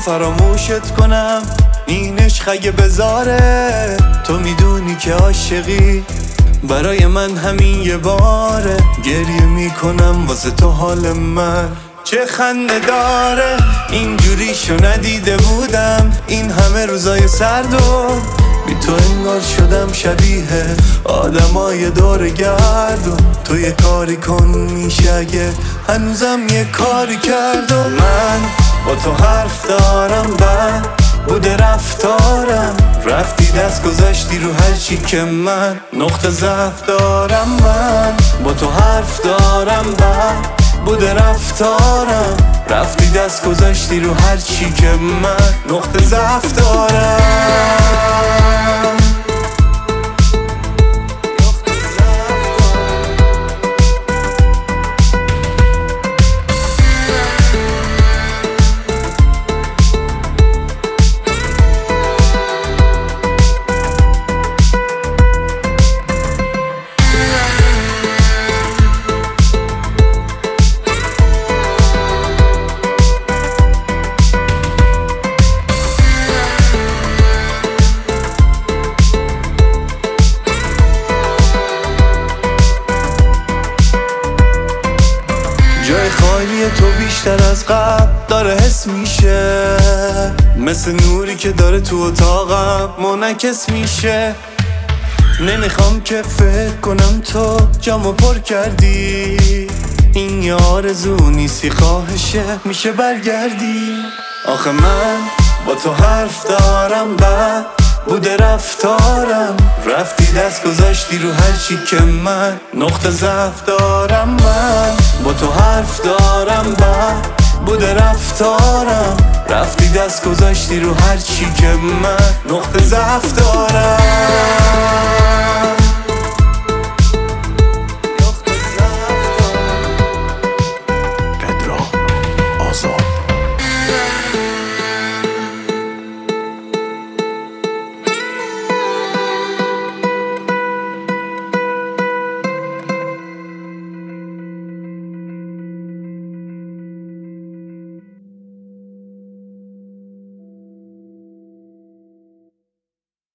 فراموشت کنم این عشق اگه بذاره. تو میدونی که عاشقی برای من همین یه باره. گریه میکنم واسه تو حال من چه خنده داره. اینجوریشو ندیده بودم این همه روزای سرد و بی تو انگار شدم شبیه آدمای دور گردون. تو یه کاری کن میشه اگه هنوزم یه کاری کرد. و من با تو حرف دارم بد بوده رفتارم. رفتی دست گذاشتی رو هر چی که من نقطه ضعف دارم. من با تو حرف دارم بد بوده رفتارم. رفتی دست گذاشتی رو هر چی که من نقطه ضعف دارم. جای خالی تو بیشتر از قبل داره حس میشه، مثل نوری که داره تو اتاقم منعکس میشه. نمیخوام که فکر کنم تو جامو پر کردی. این یه آرزو نیستی خواهشه میشه برگردی. آخه من با تو حرف دارم بد بوده رفتارم. رفتی دست گذاشتی رو هر چی که من نقطه ضعف دارم. من با تو حرف دارم بد بوده رفتارم. رفتی دست گذاشتی رو هر چی که من نقطه ضعف دارم.